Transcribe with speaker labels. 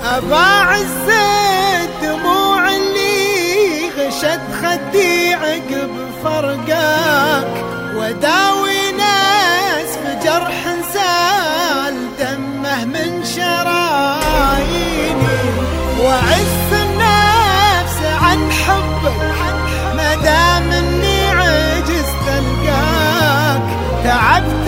Speaker 1: أباعز الدموع اللي غشت خدي عقب فرقاك، وداوي ناس في جرح سال دمه من شراييني، وعز النفس عن حبك مدام اني عجزت القاك. تعبت